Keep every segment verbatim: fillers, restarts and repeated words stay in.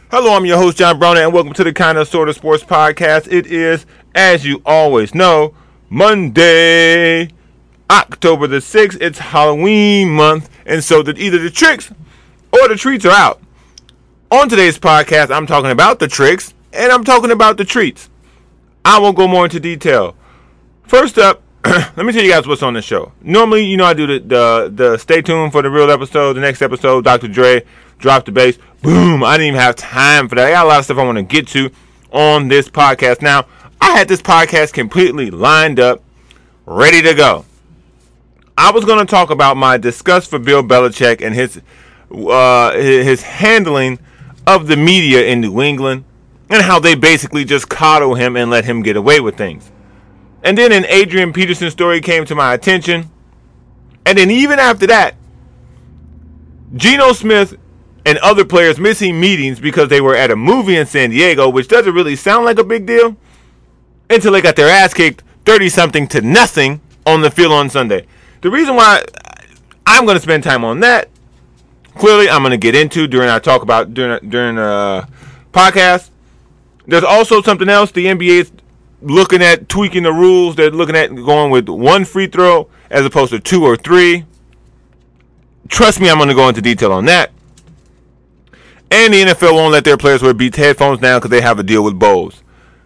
Hello, I'm your host, John Brown, and welcome to the Kind of Sort of Sports Podcast. It is, as you always know, Monday, October the sixth. It's Halloween month, and so that either the tricks or the treats are out. On today's podcast, I'm talking about the tricks, and I'm talking about the treats. I won't go more into detail. First up, let me tell you guys what's on the show. Normally, you know, I do the, the the stay tuned for the real episode. The next episode, Doctor Dre, Drop the Bass. Boom. I didn't even have time for that. I got a lot of stuff I want to get to on this podcast. Now, I had this podcast completely lined up, ready to go. I was going to talk about my disgust for Bill Belichick and his uh, his handling of the media in New England and how they basically just coddle him and let him get away with things. And then an Adrian Peterson story came to my attention. And then even after that, Geno Smith and other players missing meetings because they were at a movie in San Diego, which doesn't really sound like a big deal, until they got their ass kicked thirty-something to nothing on the field on Sunday. The reason why I'm going to spend time on that, clearly I'm going to get into during our talk about during during uh podcast. There's also something else. The N B A is looking at tweaking the rules. They're looking at going with one free throw as opposed to two or three. Trust me, I'm going to go into detail on that. And the N F L won't let their players wear Beats headphones now because they have a deal with Bose.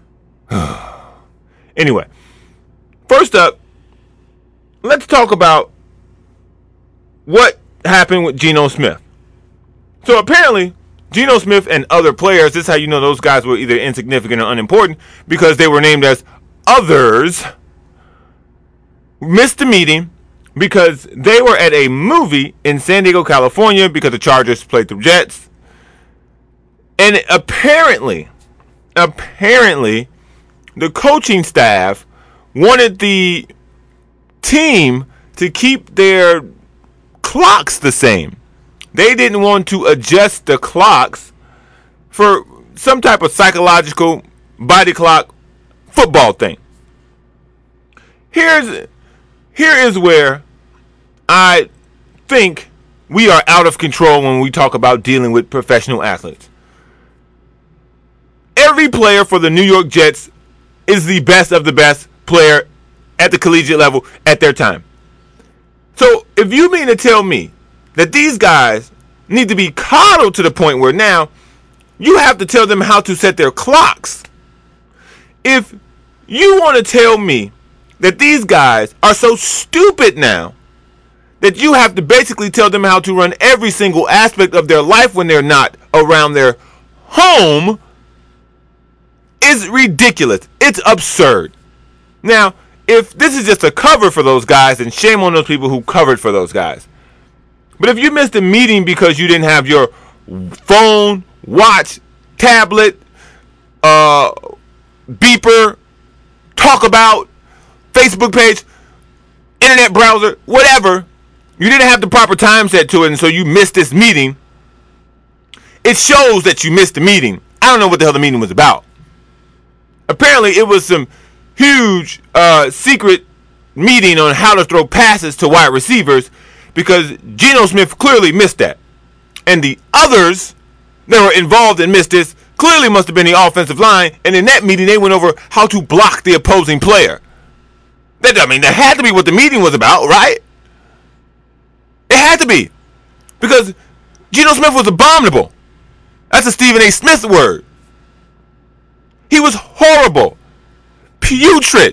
Anyway, first up, let's talk about what happened with Geno Smith. So apparently, Geno Smith and other players, this is how you know those guys were either insignificant or unimportant, because they were named as others, missed the meeting because they were at a movie in San Diego, California, because the Chargers played the Jets. And apparently, apparently, the coaching staff wanted the team to keep their clocks the same. They didn't want to adjust the clocks for some type of psychological body clock football thing. Here's here is where I think we are out of control when we talk about dealing with professional athletes. Every player for the New York Jets is the best of the best player at the collegiate level at their time. So if you mean to tell me that these guys need to be coddled to the point where now you have to tell them how to set their clocks. If you want to tell me that these guys are so stupid now that you have to basically tell them how to run every single aspect of their life when they're not around their home, is ridiculous. It's absurd. Now, if this is just a cover for those guys, then shame on those people who covered for those guys. But if you missed a meeting because you didn't have your phone, watch, tablet, uh, beeper, talk about, Facebook page, internet browser, whatever, you didn't have the proper time set to it, and so you missed this meeting, it shows that you missed the meeting. I don't know what the hell the meeting was about. Apparently, it was some huge uh, secret meeting on how to throw passes to wide receivers, because Geno Smith clearly missed that. And the others that were involved and missed this clearly must have been the offensive line. And in that meeting, they went over how to block the opposing player. That, I mean, that had to be what the meeting was about, right? It had to be. Because Geno Smith was abominable. That's a Stephen A. Smith word. He was horrible. Putrid.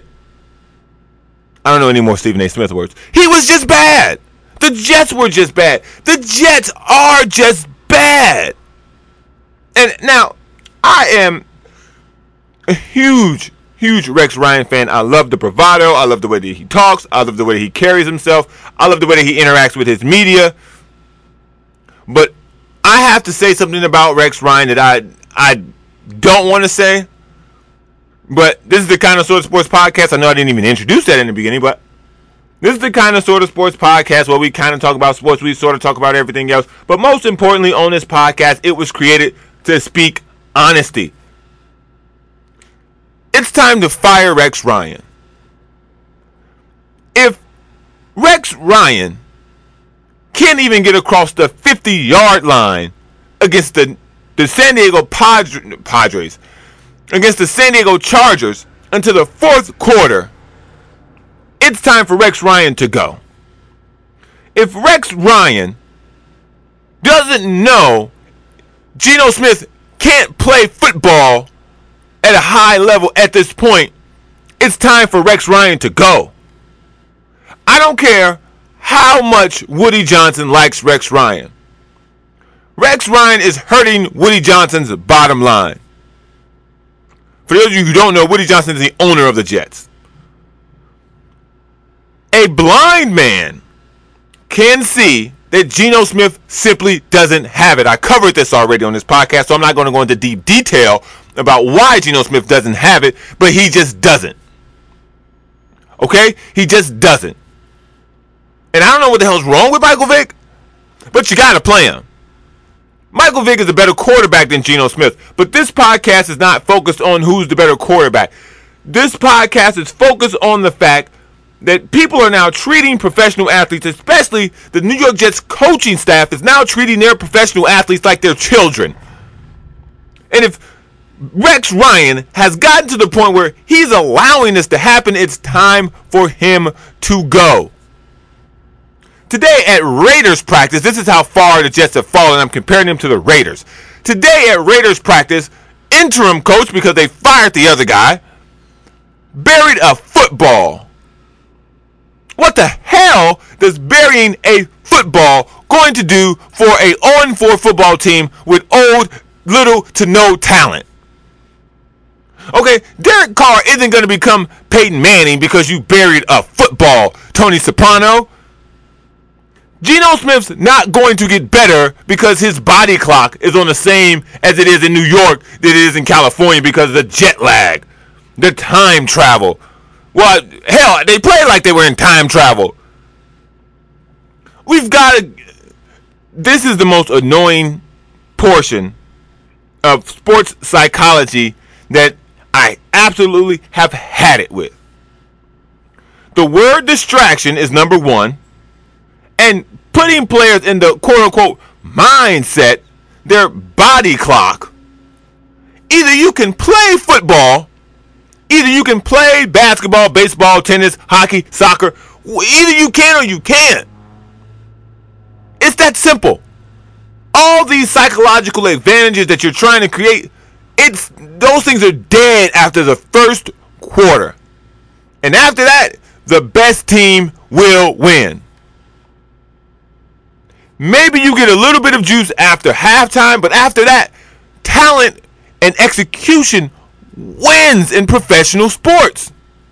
I don't know any more Stephen A. Smith words. He was just bad. The Jets were just bad. The Jets are just bad. And now, I am a huge, huge Rex Ryan fan. I love the bravado. I love the way that he talks. I love the way that he carries himself. I love the way that he interacts with his media. But I have to say something about Rex Ryan that I I don't want to say. But this is the Kind of Sort of Sports Podcast. I know I didn't even introduce that in the beginning, but this is the Kind of Sort of Sports Podcast where we kind of talk about sports. We sort of talk about everything else. But most importantly on this podcast, it was created to speak honesty. It's time to fire Rex Ryan. If Rex Ryan can't even get across the fifty-yard line against the the San Diego Padre, Padres against the San Diego Chargers until the fourth quarter, it's time for Rex Ryan to go. If Rex Ryan doesn't know Geno Smith can't play football at a high level at this point, it's time for Rex Ryan to go. I don't care how much Woody Johnson likes Rex Ryan. Rex Ryan is hurting Woody Johnson's bottom line. For those of you who don't know, Woody Johnson is the owner of the Jets. A blind man can see that Geno Smith simply doesn't have it. I covered this already on this podcast, so I'm not going to go into deep detail about why Geno Smith doesn't have it, but he just doesn't. Okay? He just doesn't. And I don't know what the hell's wrong with Michael Vick, but you got to play him. Michael Vick is a better quarterback than Geno Smith, but this podcast is not focused on who's the better quarterback. This podcast is focused on the fact that people are now treating professional athletes, especially the New York Jets coaching staff is now treating their professional athletes like their children. And if Rex Ryan has gotten to the point where he's allowing this to happen, it's time for him to go. Today at Raiders practice, this is how far the Jets have fallen. I'm comparing them to the Raiders. Today at Raiders practice, interim coach, because they fired the other guy, buried a football. What the hell does burying a football going to do for a oh and four football team with old, little to no talent? Okay, Derek Carr isn't going to become Peyton Manning because you buried a football, Tony Soprano. Geno Smith's not going to get better because his body clock is on the same as it is in New York that it is in California because of the jet lag, the time travel. Well, hell, they play like they were in time travel. We've got to... This is the most annoying portion of sports psychology that I absolutely have had it with. The word distraction is number one. And putting players in the quote-unquote mindset, their body clock. Either you can play football, either you can play basketball, baseball, tennis, hockey, soccer. Either you can or you can't. It's that simple. All these psychological advantages that you're trying to create, it's those things are dead after the first quarter. And after that, the best team will win. Maybe you get a little bit of juice after halftime, but after that, talent and execution wins in professional sports.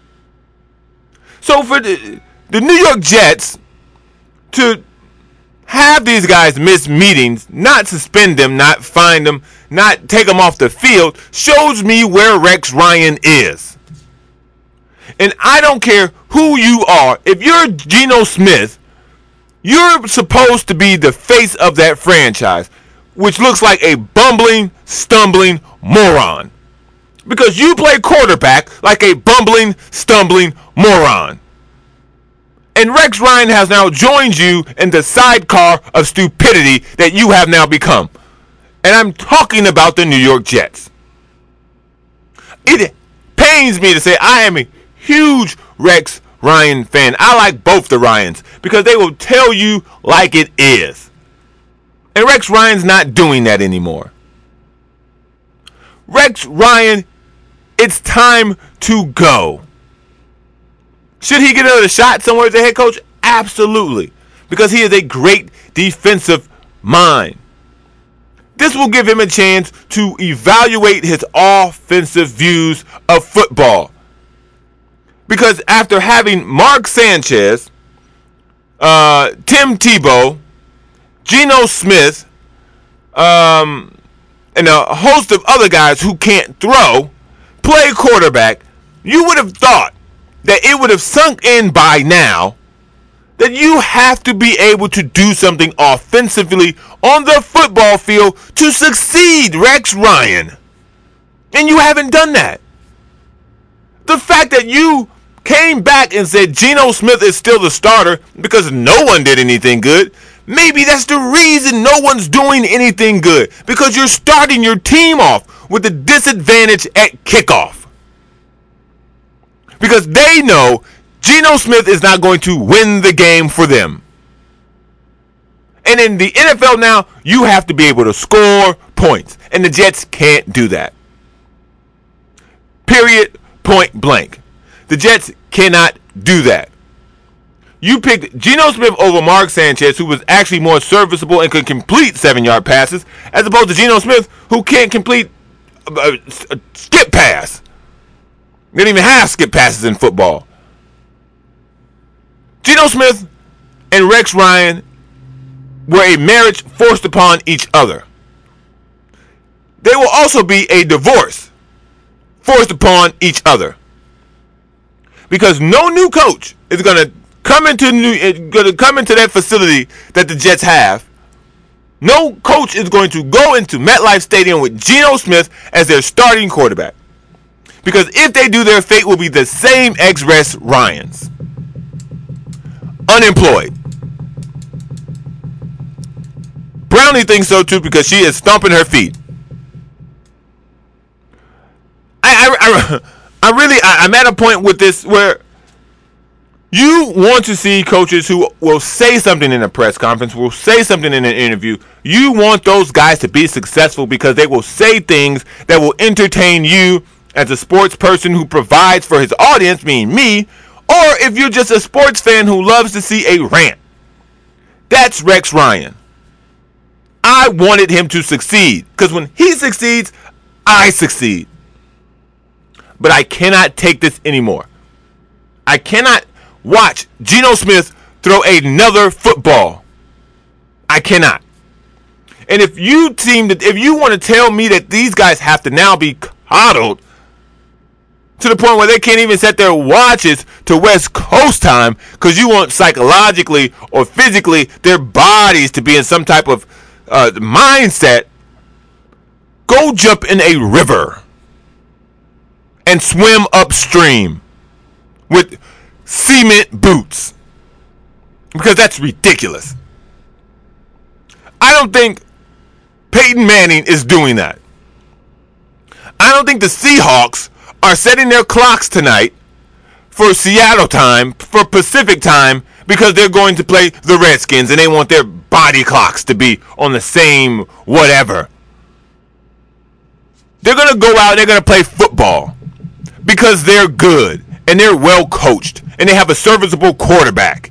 So for the, the New York Jets to have these guys miss meetings, not suspend them, not fine them, not take them off the field, shows me where Rex Ryan is. And I don't care who you are. If you're Geno Smith, you're supposed to be the face of that franchise, which looks like a bumbling, stumbling moron. Because you play quarterback like a bumbling, stumbling moron. And Rex Ryan has now joined you in the sidecar of stupidity that you have now become. And I'm talking about the New York Jets. It pains me to say I am a huge Rex Ryan fan. I like both the Ryans because they will tell you like it is. And Rex Ryan's not doing that anymore. Rex Ryan, it's time to go. Should he get another shot somewhere as a head coach? Absolutely. Because he is a great defensive mind. This will give him a chance to evaluate his offensive views of football. Because after having Mark Sanchez, uh, Tim Tebow, Geno Smith, um, and a host of other guys who can't throw, play quarterback, you would have thought that it would have sunk in by now that you have to be able to do something offensively on the football field to succeed, Rex Ryan. And you haven't done that. The fact that you came back and said Geno Smith is still the starter because no one did anything good maybe that's the reason no one's doing anything good. Because you're starting your team off with a disadvantage at kickoff. Because they know Geno Smith is not going to win the game for them. And in the N F L now, you have to be able to score points. And the Jets can't do that. Period. Point blank. The Jets cannot do that. You picked Geno Smith over Mark Sanchez, who was actually more serviceable and could complete seven-yard passes, as opposed to Geno Smith, who can't complete a, a skip pass. They don't even have skip passes in football. Geno Smith and Rex Ryan were a marriage forced upon each other. They will also be a divorce forced upon each other. Because no new coach is going to come into new going to come into that facility that the Jets have. No coach is going to go into MetLife Stadium with Geno Smith as their starting quarterback. Because if they do, their fate will be the same ex-Rex Ryan's. Unemployed. Brownie thinks so too because she is stomping her feet. I, I, I, I really, I, I'm at a point with this where you want to see coaches who will say something in a press conference, will say something in an interview. You want those guys to be successful because they will say things that will entertain you as a sports person who provides for his audience, meaning me, or if you're just a sports fan who loves to see a rant. That's Rex Ryan. I wanted him to succeed because when he succeeds, I succeed. But I cannot take this anymore. I cannot watch Geno Smith throw another football. I cannot. And if you seem to, if you want to tell me that these guys have to now be coddled to the point where they can't even set their watches to West Coast time because you want psychologically or physically their bodies to be in some type of uh, mindset, go jump in a river and swim upstream with cement boots. Because that's ridiculous. I don't think Peyton Manning is doing that. I don't think the Seahawks are setting their clocks tonight for Seattle time, for Pacific time, because they're going to play the Redskins and they want their body clocks to be on the same whatever. They're going to go out and they're going to play football because they're good and they're well coached and they have a serviceable quarterback.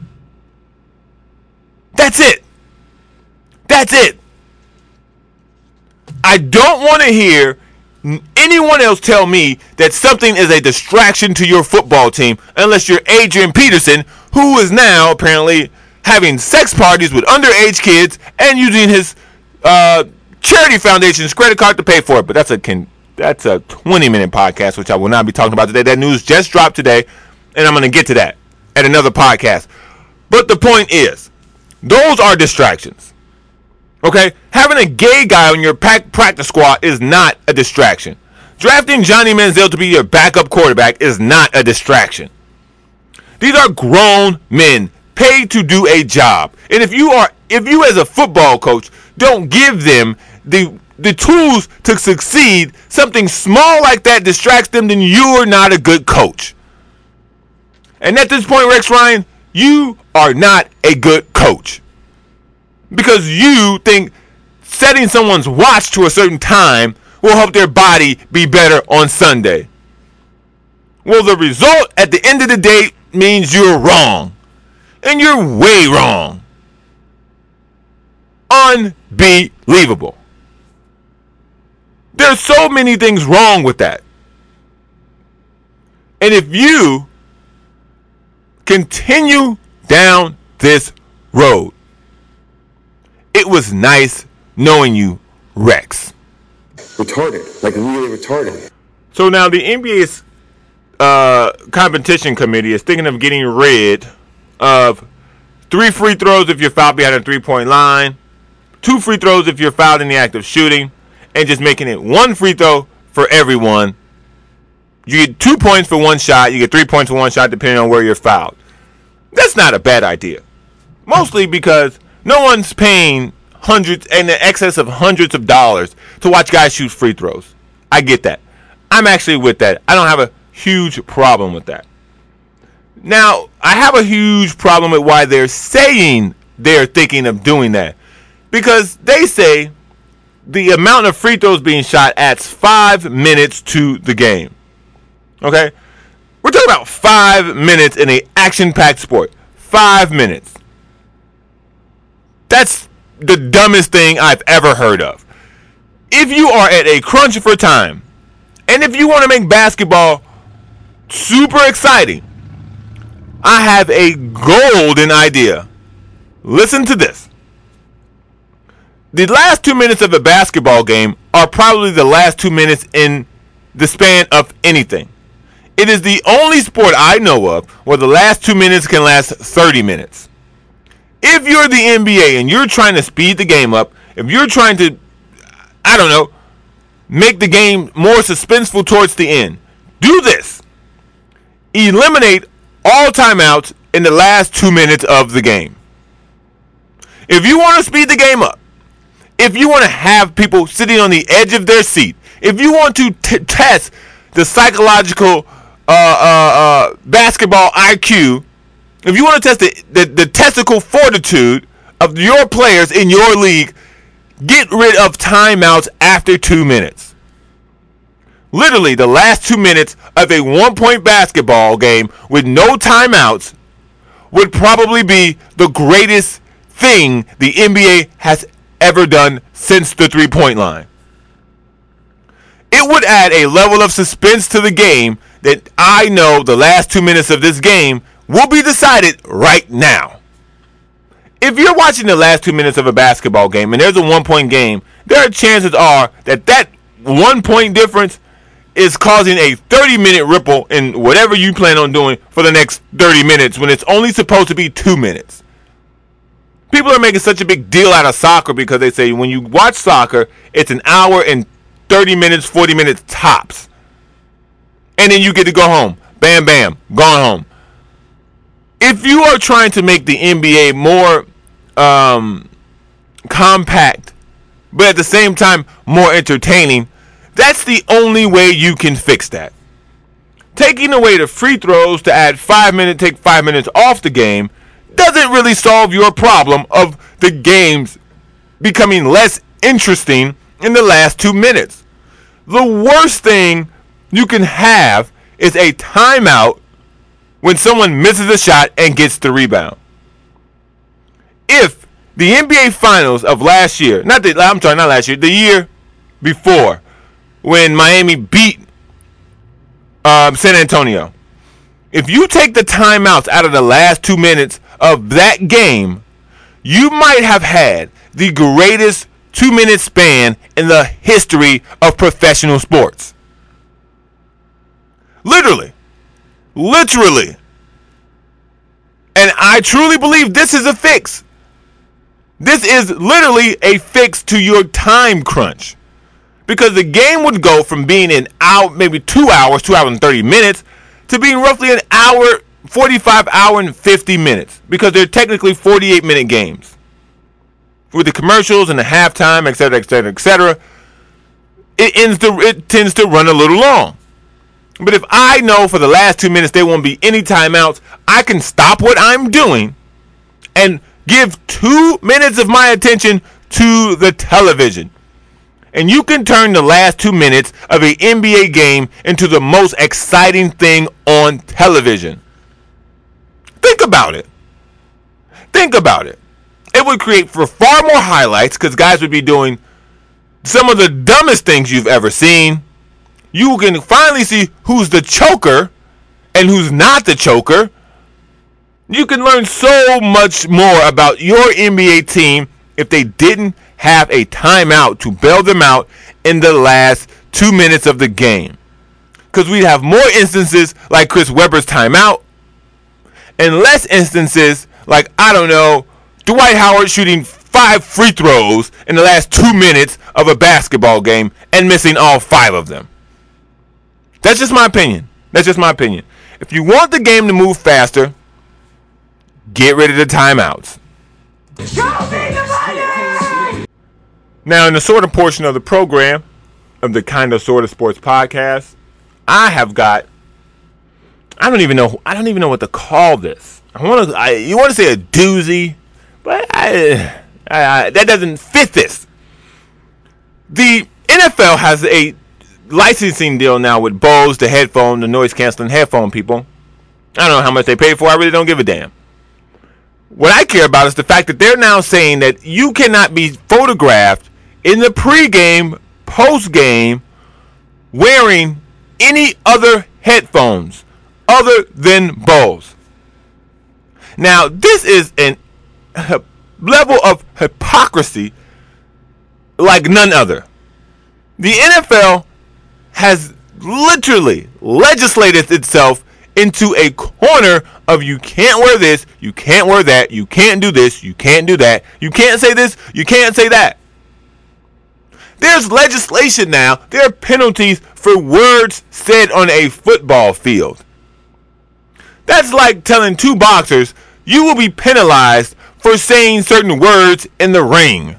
That's it. That's it. I don't want to hear anyone else tell me that something is a distraction to your football team unless you're Adrian Peterson, who is now apparently having sex parties with underage kids and using his uh, charity foundation's credit card to pay for it. But that's a can, that's a twenty-minute podcast, which I will not be talking about today. That news just dropped today, and I'm going to get to that at another podcast. But the point is, those are distractions. Okay? Having a gay guy on your pack practice squad is not a distraction. Drafting Johnny Manziel to be your backup quarterback is not a distraction. These are grown men paid to do a job. And if you are if you as a football coach don't give them the the tools to succeed, something small like that distracts them, then you're not a good coach. And at this point, Rex Ryan, you are not a good coach. Because you think setting someone's watch to a certain time will help their body be better on Sunday. Well, the result at the end of the day means you're wrong. And you're way wrong. Unbelievable. There's so many things wrong with that. And if you continue down this road, it was nice knowing you, Rex. Retarded. Like really retarded. So now the N B A's uh, competition committee is thinking of getting rid of three free throws if you're fouled behind a three-point line, two free throws if you're fouled in the act of shooting, and just making it one free throw for everyone. You get two points for one shot. You get three points for one shot depending on where you're fouled. That's not a bad idea. Mostly because No one's paying hundreds and in excess of hundreds of dollars to watch guys shoot free throws. I get that. I'm actually with that. I don't have a huge problem with that. Now, I have a huge problem with why they're saying they're thinking of doing that. Because they say the amount of free throws being shot adds five minutes to the game. Okay? We're talking about five minutes in an action-packed sport. Five minutes. That's the dumbest thing I've ever heard of. If you are at a crunch for time, and if you want to make basketball super exciting, I have a golden idea. Listen to this. The last two minutes of a basketball game are probably the last two minutes in the span of anything. It is the only sport I know of where the last two minutes can last thirty minutes. If you're the N B A and you're trying to speed the game up, if you're trying to, I don't know, make the game more suspenseful towards the end, do this. Eliminate all timeouts in the last two minutes of the game. If you want to speed the game up, if you want to have people sitting on the edge of their seat, if you want to t- test the psychological uh, uh, uh, basketball I Q, if you want to test the, the, the testicle fortitude of your players in your league, get rid of timeouts after two minutes. Literally, the last two minutes of a one-point basketball game with no timeouts would probably be the greatest thing the N B A has ever done since the three-point line. It would add a level of suspense to the game that I know the last two minutes of this game will be decided right now. If you're watching the last two minutes of a basketball game and there's a one-point game, there are chances are that that one-point difference is causing a thirty-minute ripple in whatever you plan on doing for the next thirty minutes when it's only supposed to be two minutes. People are making such a big deal out of soccer because they say when you watch soccer, it's an hour and thirty minutes, forty minutes tops. And then you get to go home. Bam, bam, gone home. If you are trying to make the N B A more um, compact, but at the same time more entertaining, that's the only way you can fix that. Taking away the free throws to add five minutes, take five minutes off the game, doesn't really solve your problem of the games becoming less interesting in the last two minutes. The worst thing you can have is a timeout when someone misses a shot and gets the rebound. If the N B A Finals of last year, not the, I'm sorry, not last year, the year before, when Miami beat um, San Antonio, if you take the timeouts out of the last two minutes of that game, you might have had the greatest two-minute span in the history of professional sports. Literally. Literally. And I truly believe this is a fix. This is literally a fix to your time crunch. Because the game would go from being an hour, maybe two hours, two hours and thirty minutes, to being roughly an hour, forty-five hour and fifty minutes. Because they're technically forty-eight minute games. With the commercials and the halftime, et cetera, et cetera, et cetera, it ends to, it tends to run a little long. But if I know for the last two minutes there won't be any timeouts, I can stop what I'm doing and give two minutes of my attention to the television. And you can turn the last two minutes of an N B A game into the most exciting thing on television. Think about it. Think about it. It would create for far more highlights because guys would be doing some of the dumbest things you've ever seen. You can finally see who's the choker and who's not the choker. You can learn so much more about your N B A team if they didn't have a timeout to bail them out in the last two minutes of the game. Because we'd have more instances like Chris Webber's timeout and less instances like, I don't know, Dwight Howard shooting five free throws in the last two minutes of a basketball game and missing all five of them. That's just my opinion. That's just my opinion. If you want the game to move faster, get rid of the timeouts. Show me! Now, in the sort of portion of the program of the Kind of Sort of Sports podcast, I have got, I don't even know, I don't even know what to call this. I want to, I, you want to say a doozy, but I, I, I, that doesn't fit this. The N F L has a licensing deal now with Bose, the headphone, the noise canceling headphone people. I don't know how much they pay for. I really don't give a damn. What I care about is the fact that they're now saying that you cannot be photographed in the pregame, postgame, wearing any other headphones other than Bose. Now, this is a level of hypocrisy like none other. The N F L has literally legislated itself into a corner of you can't wear this, you can't wear that, you can't do this, you can't do that, you can't say this, you can't say that. There's legislation now, there are penalties for words said on a football field. That's like telling two boxers, you will be penalized for saying certain words in the ring.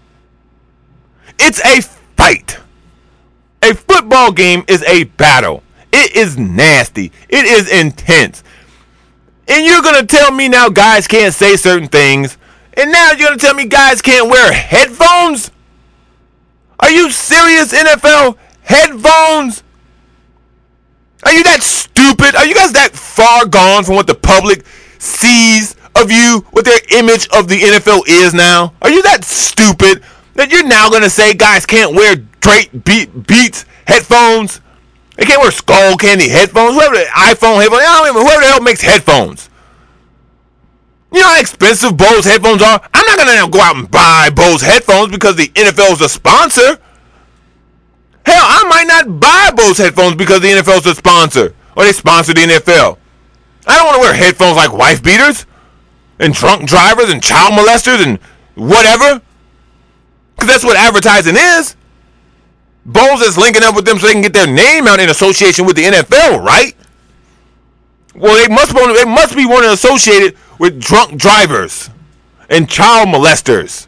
It's a fight. A football game is a battle. It is nasty. It is intense. And you're going to tell me now guys can't say certain things. And now you're going to tell me guys can't wear headphones? Are you serious, N F L? Headphones? Are you that stupid? Are you guys that far gone from what the public sees of you, what their image of the N F L is now? Are you that stupid that you're now going to say guys can't wear Drake beat, Beats headphones? They can't wear Skull Candy headphones? Whoever the iPhone headphones, I don't even, whoever the hell makes headphones. You know how expensive Bose headphones are? I'm not going to go out and buy Bose headphones because the N F L is a sponsor. Hell, I might not buy Bose headphones because the N F L is a sponsor. Or they sponsor the N F L. I don't want to wear headphones like wife beaters and drunk drivers and child molesters and whatever. Because that's what advertising is. Bose is linking up with them so they can get their name out in association with the N F L, right? Well, they must be, they must be wanting associated with drunk drivers and child molesters.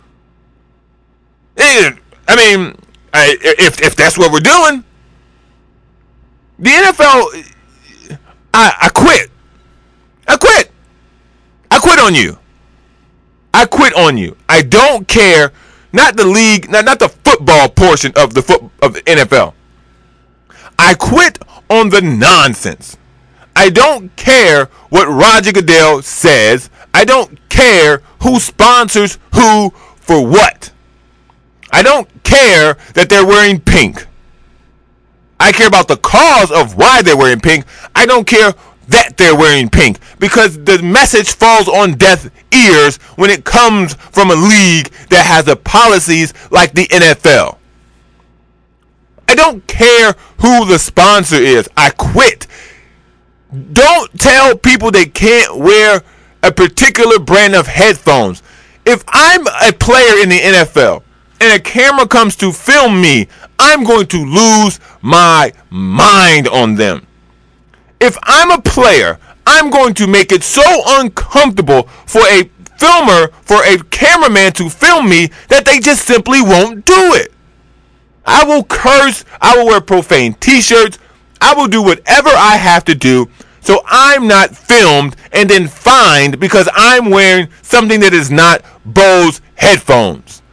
I mean, I, if if that's what we're doing, the N F L, I, I quit. I quit. I quit on you. I quit on you. I don't care. Not the league, not, not the football portion of the foot of the N F L. I quit on the nonsense. I don't care what Roger Goodell says. I don't care who sponsors who for what. I don't care that they're wearing pink. I care about the cause of why they're wearing pink. I don't care that they're wearing pink, because the message falls on deaf ears when it comes from a league that has the policies like the N F L. I don't care who the sponsor is. I quit. Don't tell people they can't wear a particular brand of headphones. If I'm a player in the N F L and a camera comes to film me, I'm going to lose my mind on them. If I'm a player, I'm going to make it so uncomfortable for a filmer, for a cameraman to film me, that they just simply won't do it. I will curse, I will wear profane t-shirts, I will do whatever I have to do so I'm not filmed and then fined because I'm wearing something that is not Bose headphones.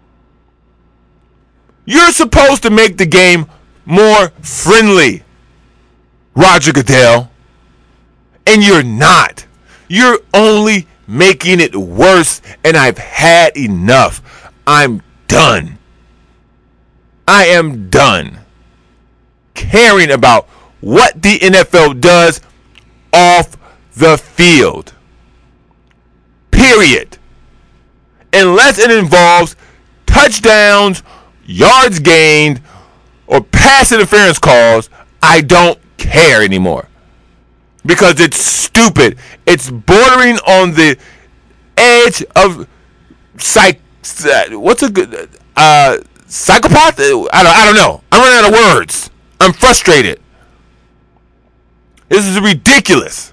You're supposed to make the game more friendly, Roger Goodell, and you're not. You're only making it worse, and I've had enough. I'm done. I am done caring about what the N F L does off the field. Period. Unless it involves touchdowns, yards gained, or pass interference calls, I don't care anymore. Because it's stupid. It's bordering on the edge of psych. What's a good uh, psychopath? I don't. I don't know. I'm running out of words. I'm frustrated. This is ridiculous.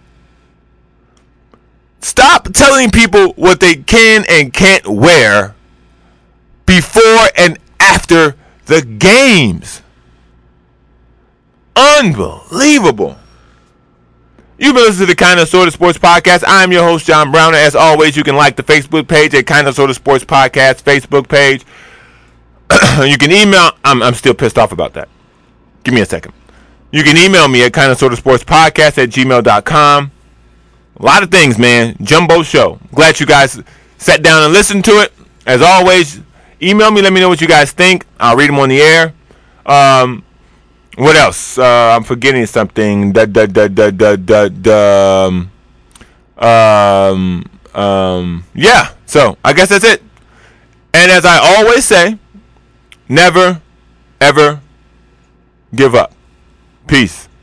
Stop telling people what they can and can't wear before and after the games. Unbelievable. You've been listening to the Kind of Sorta Sports Podcast. I'm your host, John Browner. As always, you can like the Facebook page at Kind of Sorta Sports Podcast Facebook page. You can email. I'm, I'm still pissed off about that. Give me a second. You can email me at Kind of Sorta Sports Podcast at gmail dot com. A lot of things, man. Jumbo show. Glad you guys sat down and listened to it. As always, email me. Let me know what you guys think. I'll read them on the air. Um... What else? Uh, I'm forgetting something. Da, da, da, da, da, da, da, um, um, um, yeah. So I guess that's it. And as I always say, never, ever give up. Peace.